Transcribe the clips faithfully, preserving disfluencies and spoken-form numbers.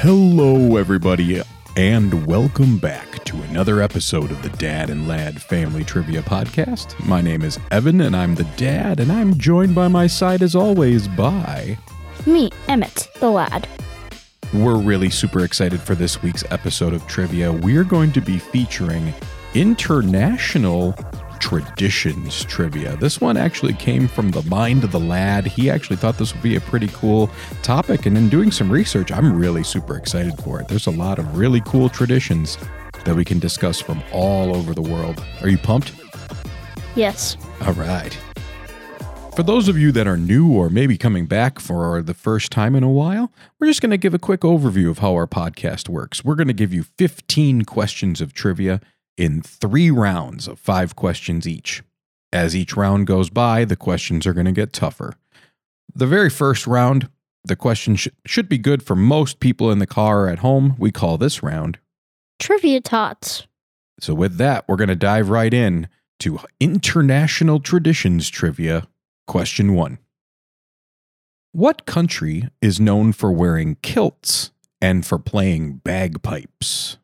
Hello, everybody, and welcome back to another episode of the Dad and Lad Family Trivia Podcast. My name is Evan, and I'm the dad, and I'm joined by my side, as always, by... me, Emmett, the lad. We're really super excited for this week's episode of trivia. We're going to be featuring international traditions trivia. This one actually came from the mind of the lad. He actually thought this would be a pretty cool topic, and in doing some research, I'm really super excited for it. There's a lot of really cool traditions that we can discuss from all over the world. Are you pumped? Yes. All right. For those of you that are new or maybe coming back for the first time in a while, we're just going to give a quick overview of how our podcast works. We're going to give you fifteen questions of trivia in three rounds of five questions each. As each round goes by, the questions are going to get tougher. The very first round, the questions sh- should be good for most people in the car or at home. We call this round Trivia Tots. So with that, we're going to dive right in to international traditions trivia. Question one. What country is known for wearing kilts and for playing bagpipes?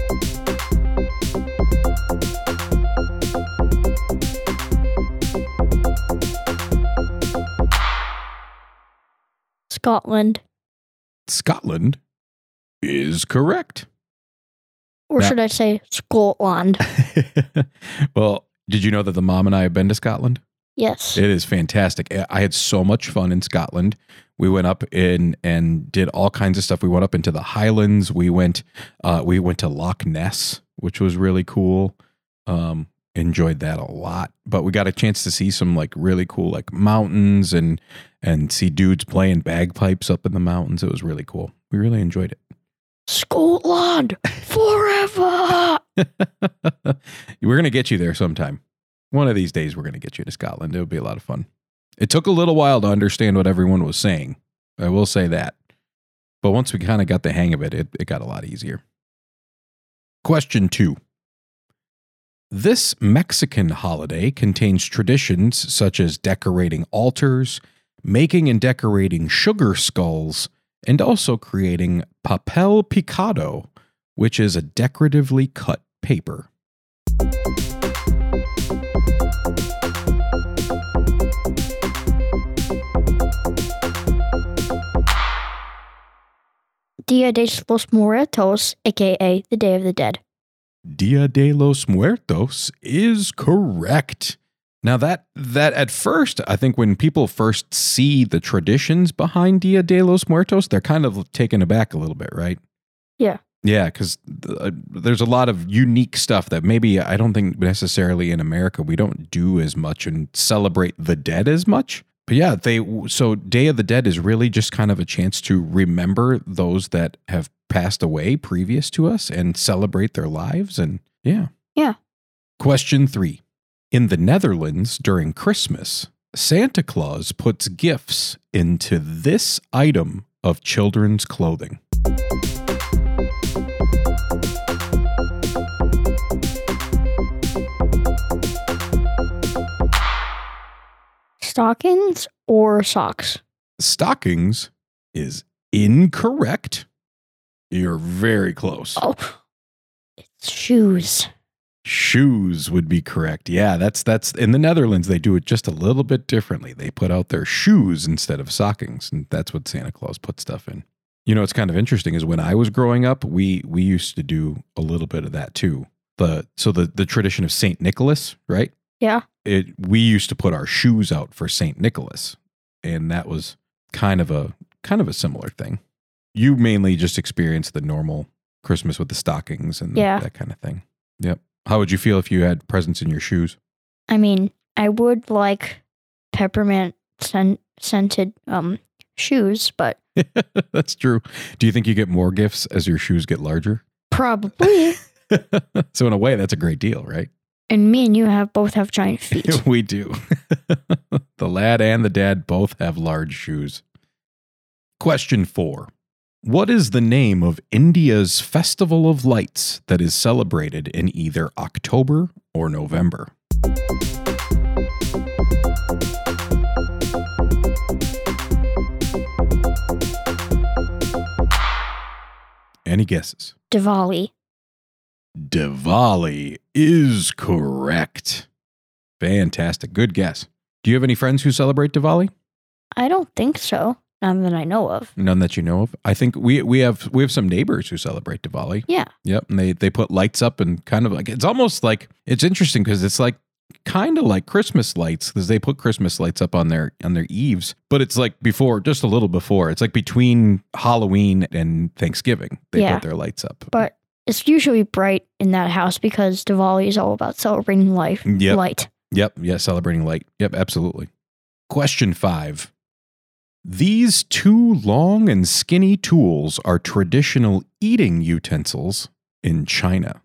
Scotland. Scotland is correct. Or Now- should I say Scotland? Well, did you know that the mom and I have been to Scotland? Yes. It is fantastic. I had so much fun in Scotland. We went up in and did all kinds of stuff. We went up into the Highlands. We went uh, we went to Loch Ness, which was really cool. Um, enjoyed that a lot. But we got a chance to see some like really cool like mountains and and see dudes playing bagpipes up in the mountains. It was really cool. We really enjoyed it. Scotland forever. We're going to get you there sometime. One of these days, we're going to get you to Scotland. It'll be a lot of fun. It took a little while to understand what everyone was saying. I will say that. But once we kind of got the hang of it, it, it got a lot easier. Question two. This Mexican holiday contains traditions such as decorating altars, making and decorating sugar skulls, and also creating papel picado, which is a decoratively cut paper. Dia de los Muertos, aka the Day of the Dead. Dia de los Muertos is correct. Now that that at first, I think when people first see the traditions behind Dia de los Muertos, they're kind of taken aback a little bit, right? Yeah. Yeah, because uh, there's a lot of unique stuff that maybe I don't think necessarily in America we don't do as much and celebrate the dead as much. But yeah, they so Day of the Dead is really just kind of a chance to remember those that have passed away previous to us and celebrate their lives. And yeah. Yeah. Question three. In the Netherlands during Christmas, Santa Claus puts gifts into this item of children's clothing. Stockings or socks? Stockings is incorrect. You're very close. Oh, it's shoes. Shoes would be correct. Yeah, that's that's in the Netherlands. They do it just a little bit differently. They put out their shoes instead of stockings, and that's what Santa Claus put stuff in. You know, what's kind of interesting is when I was growing up, we we used to do a little bit of that too. The so the the tradition of Saint Nicholas, right? Yeah. It we used to put our shoes out for Saint Nicholas, and that was kind of a kind of a similar thing. You mainly just experienced the normal Christmas with the stockings and Yeah. that kind of thing. Yep. How would you feel if you had presents in your shoes? I mean, I would like peppermint scent- scented um shoes, but That's true. Do you think you get more gifts as your shoes get larger? probably. So in a way, that's a great deal, right? And me and you have both have giant feet. We do. The lad and the dad both have large shoes. Question four. What is the name of India's Festival of Lights that is celebrated in either October or November? Any guesses? Diwali. Diwali is correct. Fantastic. Good guess. Do you have any friends who celebrate Diwali? I don't think so. None that I know of. None that you know of. I think we we have we have some neighbors who celebrate Diwali. Yeah. Yep. And they they put lights up and kind of like it's almost like it's interesting because it's like kind of like Christmas lights because they put Christmas lights up on their on their eaves, but it's like before, just a little before. It's like between Halloween and Thanksgiving they Yeah. put their lights up. But it's usually bright in that house because Diwali is all about celebrating life. Yep. Light. Yep. Yeah. Celebrating light. Yep. Absolutely. Question five. These two long and skinny tools are traditional eating utensils in China.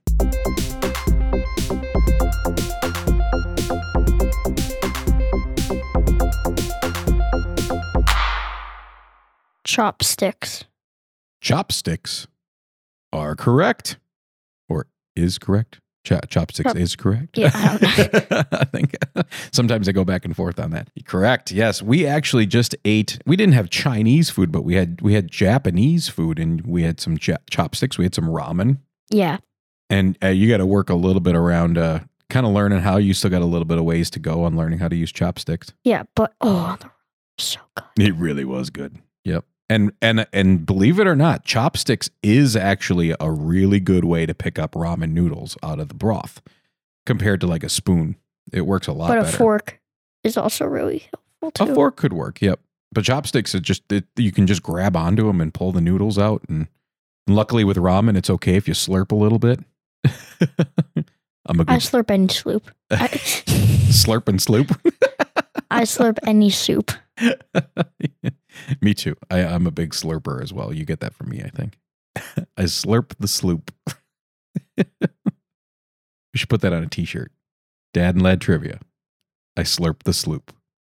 Chopsticks. Chopsticks are correct, or is correct. Ch- chopsticks Chop- is correct. Yeah, I don't know. I think sometimes I go back and forth on that. Correct. Yes, we actually just ate. We didn't have Chinese food, but we had we had Japanese food, and we had some ch- chopsticks. We had some ramen, Yeah. and uh, you got to work a little bit around, uh, kind of learning how. You still got a little bit of ways to go on learning how to use chopsticks. Yeah, but oh, the so good. It really was good. Yep. And and and believe it or not, chopsticks is actually a really good way to pick up ramen noodles out of the broth compared to like a spoon. It works a lot But a better. fork is also really helpful too. A fork could work, yep. But chopsticks, it just it, you can just grab onto them and pull the noodles out. And luckily with ramen, it's okay if you slurp a little bit. I'm a I good slurp any soup. I, slurp and sloop. I slurp any soup. Me too. I, I'm a big slurper as well. You get that from me, I think. I slurp the sloop. We should put that on a t-shirt. Dad and Lad Trivia. I slurp the sloop.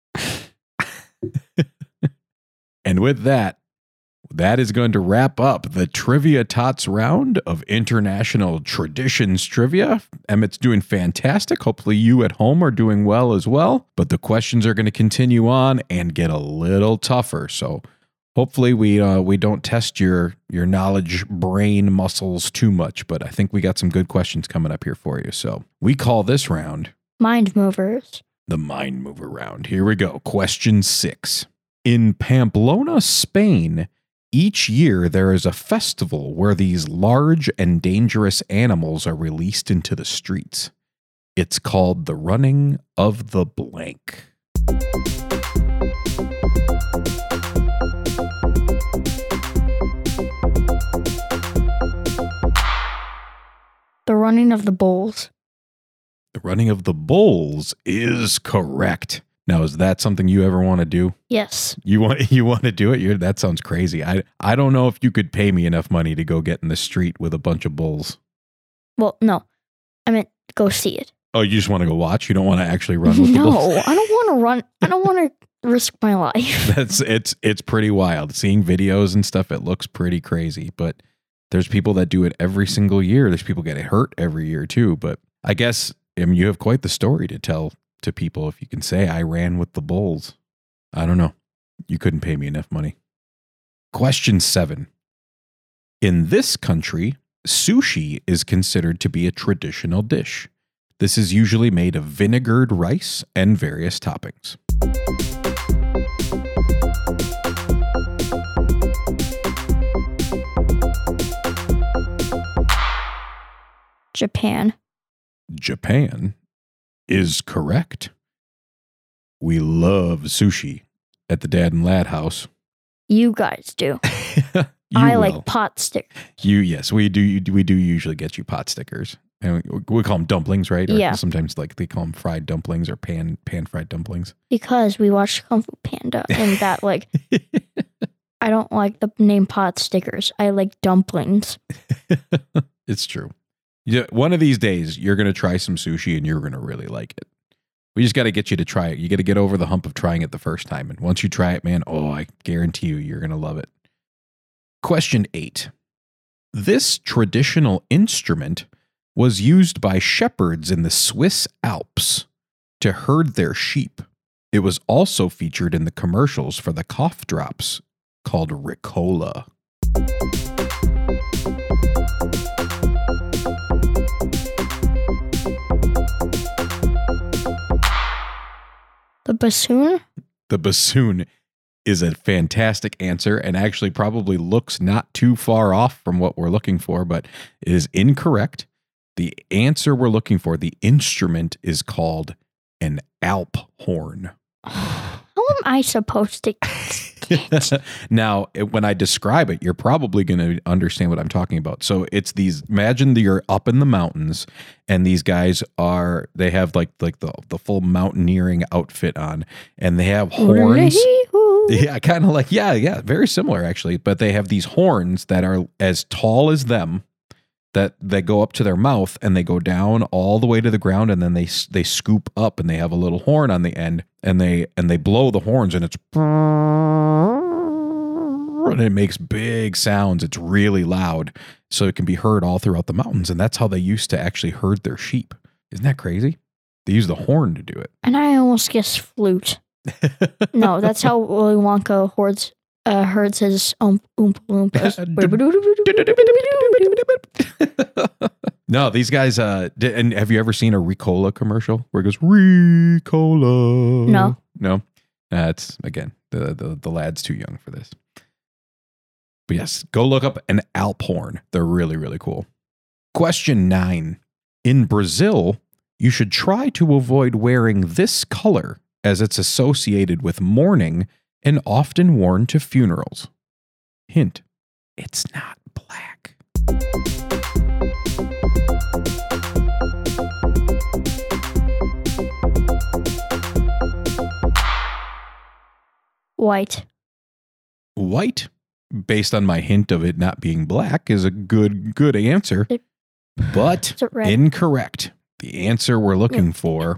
And with that, that is going to wrap up the Trivia Tots round of International Traditions Trivia. Emmett's doing fantastic. Hopefully you at home are doing well as well. But the questions are going to continue on and get a little tougher. So hopefully we uh, we don't test your, your knowledge brain muscles too much. But I think we got some good questions coming up here for you. So we call this round Mind movers. the Mind Mover round. Here we go. Question six. In Pamplona, Spain, each year there is a festival where these large and dangerous animals are released into the streets. It's called the Running of the Blank. The running of the bulls. The Running of the Bulls is correct. Now, is that something you ever want to do? Yes. You want you want to do it? You're, that sounds crazy. I I don't know if you could pay me enough money to go get in the street with a bunch of bulls. Well, no. I meant go see it. Oh, you just want to go watch? You don't want to actually run with the No, bulls? I don't want to run. I don't want to risk my life. That's it's it's pretty wild. Seeing videos and stuff, it looks pretty crazy. But there's people that do it every single year. There's people getting hurt every year too. But I guess I mean, you have quite the story to tell to people if you can say I ran with the bulls. I don't know. You couldn't pay me enough money. Question seven. In this country, sushi is considered to be a traditional dish. This is usually made of vinegared rice and various toppings. Japan. Japan is correct. We love sushi at the Dad and Lad house. You guys do. You I will. like pot stickers. You yes, we do. We do usually get you pot stickers, and we, we call them dumplings, right? Or Yeah. Sometimes like they call them fried dumplings or pan pan fried dumplings. Because we watched Kung Fu Panda and that, like, I don't like the name pot stickers. I like dumplings. It's true. Yeah, one of these days you're gonna try some sushi and you're gonna really like it. We just got to get you to try it. You got to get over the hump of trying it the first time, and once you try it, man, oh, I guarantee you, you're gonna love it. Question eight. This traditional instrument was used by shepherds in the Swiss Alps to herd their sheep. It was also featured in the commercials for the cough drops called Ricola. bassoon? The bassoon is a fantastic answer and actually probably looks not too far off from what we're looking for, but it is incorrect. The answer we're looking for, the instrument, is called an Alp horn. How am I supposed to? Now, when I describe it, you're probably going to understand what I'm talking about. So it's these, imagine that you're up in the mountains and these guys are, they have like like the, the full mountaineering outfit on and they have horns. Yeah, kind of like, yeah, yeah, very similar actually. But they have these horns that are as tall as them that they go up to their mouth and they go down all the way to the ground and then they they scoop up and they have a little horn on the end and they and they blow the horns and it's and it makes big sounds. It's really loud, so it can be heard all throughout the mountains. And that's how they used to actually herd their sheep. Isn't that crazy? They use the horn to do it. And I almost guessed flute. No, that's how Willy Wonka herds uh, herds his um, oompa loompas. No, these guys. Uh, did, and have you ever seen a Ricola commercial where it goes Ricola? No, no. That's uh, again the, the the lad's too young for this. But yes, go look up an Alp horn. They're really really cool. Question nine: in Brazil, you should try to avoid wearing this color as it's associated with mourning and often worn to funerals. Hint: it's not black. White. White, based on my hint of it not being black, is a good good answer, it, but incorrect. The answer we're looking for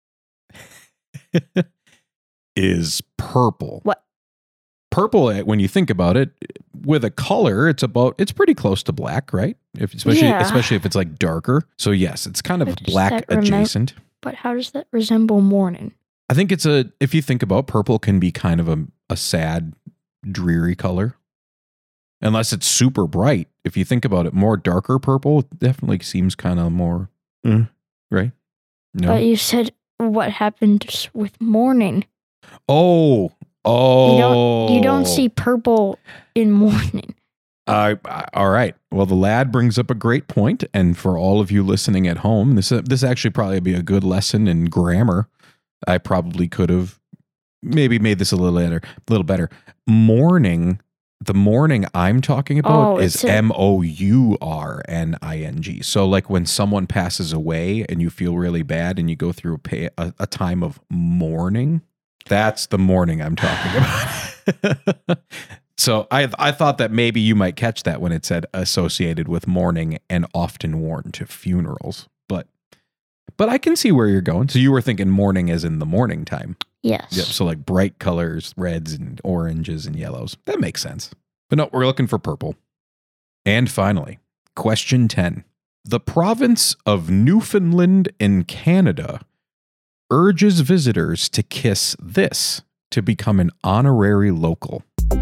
is purple. What? Purple, when you think about it, with a color, it's about it's pretty close to black, right? If especially yeah. especially if it's like darker. So yes, it's kind of black adjacent. Remem- but how does that resemble mourning? I think it's a, if you think about purple, can be kind of a, a sad, dreary color. Unless it's super bright. If you think about it, more darker purple definitely seems kind of more, uh, right? No. But you said what happened with mourning. Oh, oh. You don't, you don't see purple in mourning. Uh, all right. Well, the lad brings up a great point, and for all of you listening at home, this this actually probably be a good lesson in grammar. I probably could have maybe made this a little better. A little better. Mourning, the mourning I'm talking about oh, is M O U R N I N G. So like when someone passes away and you feel really bad and you go through a, pay, a, a time of mourning, that's the mourning I'm talking about. So I I thought that maybe you might catch that when it said associated with mourning and often worn to funerals. But but I can see where you're going. So you were thinking mourning as in the morning time. Yes. Yep. So like bright colors, reds and oranges and yellows. That makes sense. But no, we're looking for purple. And finally, question ten. The province of Newfoundland in Canada urges visitors to kiss this to become an honorary local.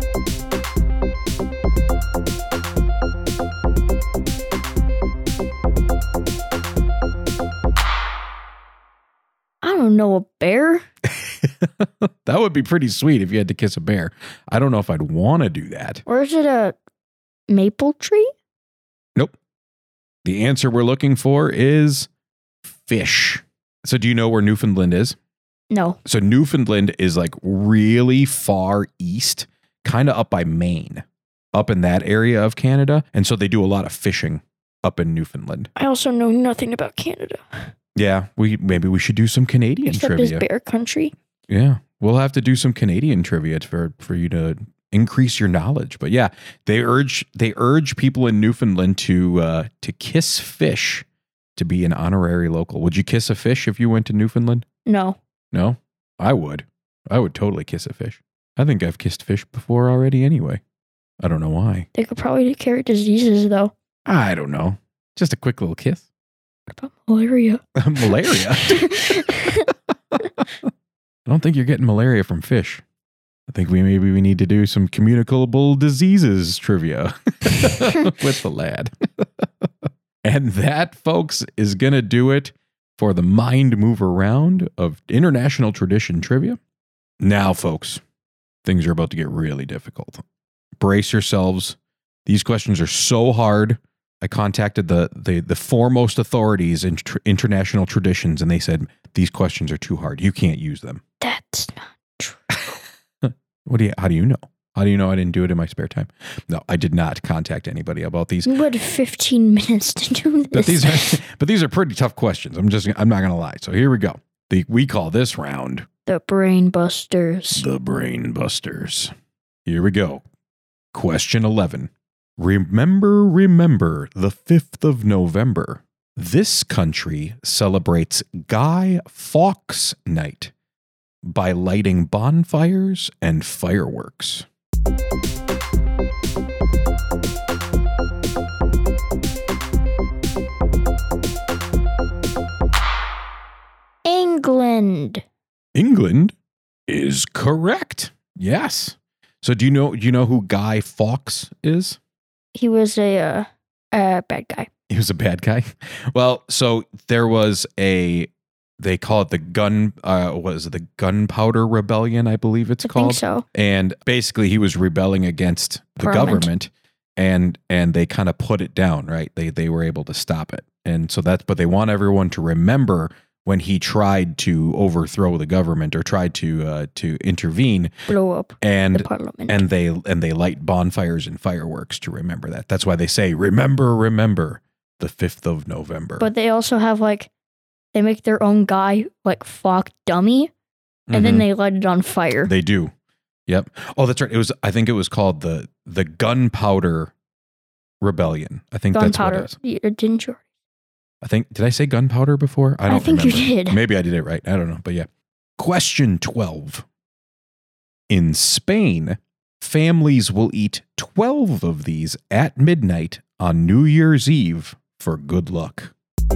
I don't know, a bear? That would be pretty sweet if you had to kiss a bear. I don't know if I'd want to do that. Or is it a maple tree? Nope. The answer we're looking for is fish. So do you know where Newfoundland is? No. So Newfoundland is like really far east, kind of up by Maine, up in that area of Canada. And so they do a lot of fishing up in Newfoundland. I also know nothing about Canada. Yeah, we maybe we should do some Canadian Except trivia. Except bear country. Yeah, we'll have to do some Canadian trivia for, for you to increase your knowledge. But yeah, they urge they urge people in Newfoundland to uh, to kiss fish to be an honorary local. Would you kiss a fish if you went to Newfoundland? No. No? I would. I would totally kiss a fish. I think I've kissed fish before already anyway. I don't know why. They could probably carry diseases, though. I don't know. Just a quick little kiss. What about malaria? Malaria? I don't think you're getting malaria from fish. I think we maybe we need to do some communicable diseases trivia with the lad. And that, folks, is going to do it for the Mind Mover round of International Tradition Trivia. Now, folks, things are about to get really difficult. Brace yourselves. These questions are so hard. I contacted the the, the foremost authorities in tr- international traditions, and they said, these questions are too hard. You can't use them. That's not true. What do you, how do you know? How do you know I didn't do it in my spare time? No, I did not contact anybody about these. You had fifteen minutes to do this. But these are, but these are pretty tough questions. I'm just, I'm not going to lie. So here we go. The, we call this round the Brain Busters. the Brain Busters. Here we go. Question eleven. Remember, remember the fifth of November. This country celebrates Guy Fawkes Night by lighting bonfires and fireworks. England. England is correct. Yes. So do you know do you know who Guy Fawkes is? He was a uh, a bad guy. He was a bad guy. Well, so there was a they call it the gun uh what is it, the Gunpowder Rebellion, I believe it's I called. think so. And basically he was rebelling against the Parliament. government, and and they kind of put it down, right? They they were able to stop it. And so that's but they want everyone to remember when he tried to overthrow the government or tried to uh, to intervene, Blow up and the parliament. and they and they light bonfires and fireworks to remember that. That's why they say remember, remember the fifth of November. But they also have like, they make their own guy like Fawk dummy, and then Mhm. they light it on fire. They do. Yep. Oh, that's right. It was. I think it was called the the Gunpowder Rebellion. I think that's what it Gunpowder. is. You- Didn't you? I think, did I say gunpowder before? I I don't think you remember. did. Maybe I did it right. I don't know. But yeah. Question twelve. In Spain, families will eat twelve of these at midnight on New Year's Eve for good luck.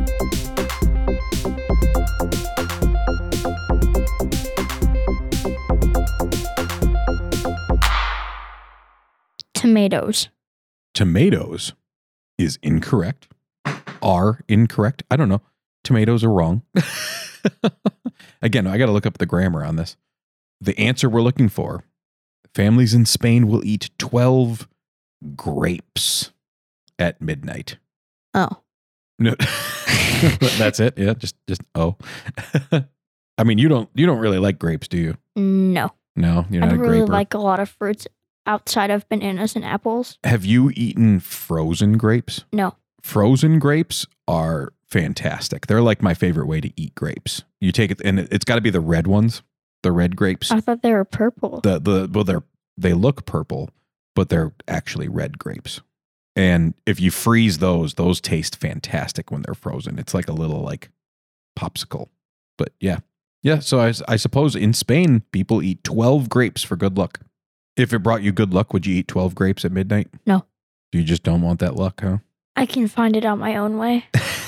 Tomatoes. Tomatoes is incorrect. Are incorrect. I don't know. Tomatoes are wrong. Again, I got to look up the grammar on this. The answer we're looking for, families in Spain will eat twelve grapes at midnight. Oh, No. That's it. Yeah, just just oh. I mean, you don't you don't really like grapes, do you? no. No, you're I not don't a really graper. like a lot of fruits outside of bananas and apples. Have you eaten frozen grapes? No. Frozen grapes are fantastic. They're like my favorite way to eat grapes. You take it, and it- it's got to be the red ones, the red grapes. I thought they were purple. The the well, they're they look purple, but they're actually red grapes. And if you freeze those, those taste fantastic when they're frozen. It's like a little like popsicle. But yeah, yeah. So I, I suppose in Spain, people eat twelve grapes for good luck. If it brought you good luck, would you eat twelve grapes at midnight? No. You just don't want that luck, huh? I can find it on my own way.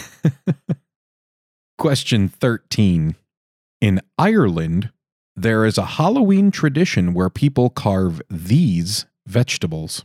Question thirteen. In Ireland, there is a Halloween tradition where people carve these vegetables.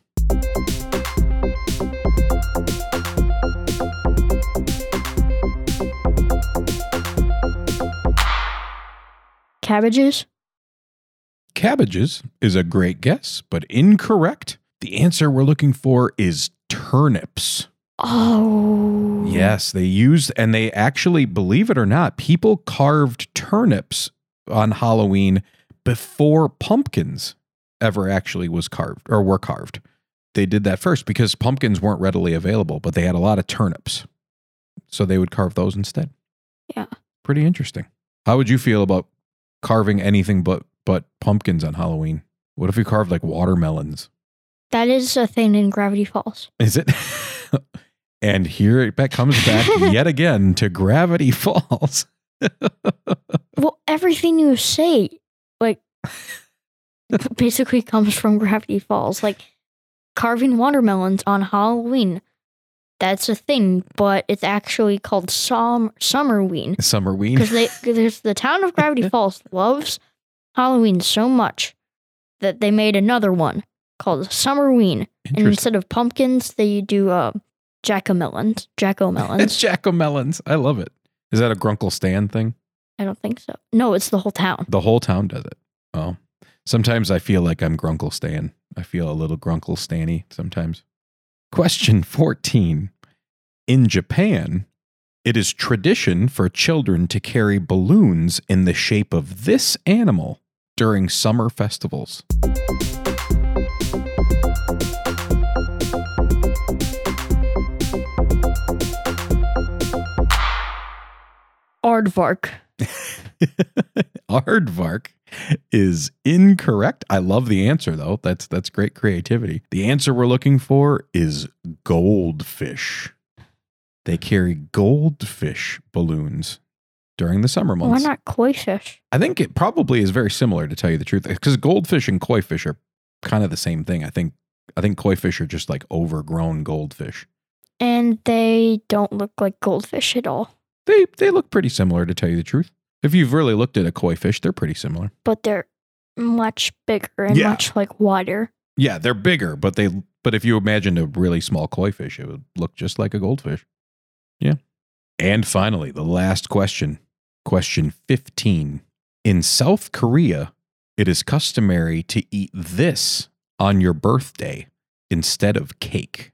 Cabbages. Cabbages is a great guess, but incorrect. The answer we're looking for is turnips. Oh. Yes, they used, and they actually, believe it or not, people carved turnips on Halloween before pumpkins ever actually was carved or were carved. They did that first because pumpkins weren't readily available, but they had a lot of turnips. So they would carve those instead. Yeah. Pretty interesting. How would you feel about carving anything but but pumpkins on Halloween? What if we carved like watermelons? That is a thing in Gravity Falls. Is it? And here it back comes back yet again to Gravity Falls. Well, everything you say, like, basically comes from Gravity Falls. Like, carving watermelons on Halloween. That's a thing, but it's actually called Som- Summerween. Summerween. Because they, there's the town of Gravity Falls loves Halloween so much that they made another one called Summerween. And Interesting. instead of pumpkins, they do uh, jack-o'-melons. Jack-o'-melons. It's jack-o'-melons. I love it. Is that a Grunkle Stan thing? I don't think so. No, it's the whole town. The whole town does it. Oh, sometimes I feel like I'm Grunkle Stan. I feel a little Grunkle Stanny sometimes. Question fourteen. In Japan, it is tradition for children to carry balloons in the shape of this animal during summer festivals. Aardvark. Aardvark is incorrect. I love the answer though. That's that's great creativity. The answer we're looking for is goldfish. They carry goldfish balloons during the summer months. Why not koi fish? I think it probably is very similar, to tell you the truth, because goldfish and koi fish are kind of the same thing. I think I think koi fish are just like overgrown goldfish. And they don't look like goldfish at all. They they look pretty similar, to tell you the truth. If you've really looked at a koi fish, they're pretty similar. But they're much bigger and Yeah. much like wider. Yeah, they're bigger, but they but if you imagined a really small koi fish, it would look just like a goldfish. Yeah. And finally, the last question. Question fifteen. In South Korea, it is customary to eat this on your birthday instead of cake.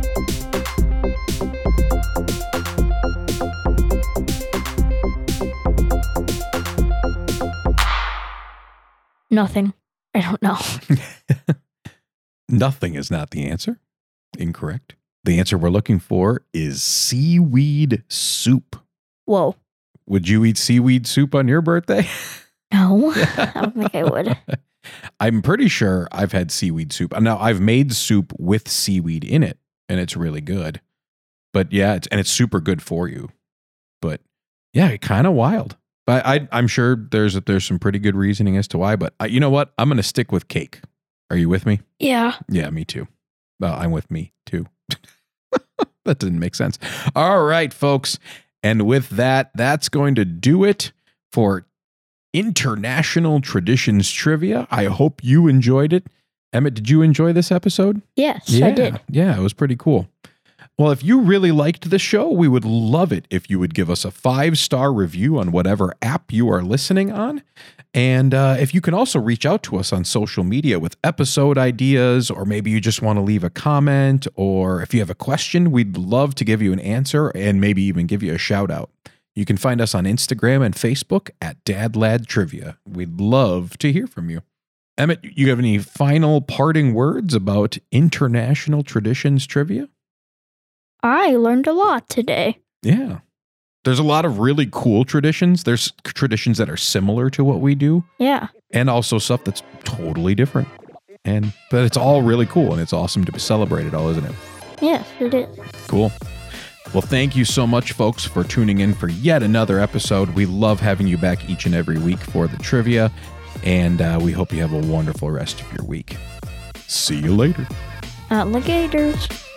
Nothing. I don't know. Nothing is not the answer. Incorrect. The answer we're looking for is seaweed soup. Whoa. Would you eat seaweed soup on your birthday? No, I don't think I would. I'm pretty sure I've had seaweed soup. Now, I've made soup with seaweed in it, and it's really good. But yeah, it's, and it's super good for you. But yeah, kind of wild. But I, I'm sure there's there's some pretty good reasoning as to why. But I, you know what? I'm going to stick with cake. Are you with me? Yeah. Yeah, me too. Well, I'm with me too. That didn't make sense. All right, folks. And with that, that's going to do it for International Traditions Trivia. I hope you enjoyed it. Emmett, did you enjoy this episode? Yes, yeah, I did. Yeah, it was pretty cool. Well, if you really liked the show, we would love it if you would give us a five-star review on whatever app you are listening on. And uh, if you can also reach out to us on social media with episode ideas, or maybe you just want to leave a comment, or if you have a question, we'd love to give you an answer and maybe even give you a shout out. You can find us on Instagram and Facebook at Dad Lad Trivia. We'd love to hear from you. Emmett, you have any final parting words about International Traditions Trivia? I learned a lot today. Yeah. There's a lot of really cool traditions. There's traditions that are similar to what we do, Yeah. and also stuff that's totally different. And but it's all really cool, and it's awesome to celebrate it all, isn't it? Yes, it is. Cool. Well, thank you so much, folks, for tuning in for yet another episode. We love having you back each and every week for the trivia, and uh, we hope you have a wonderful rest of your week. See you later. Alligators.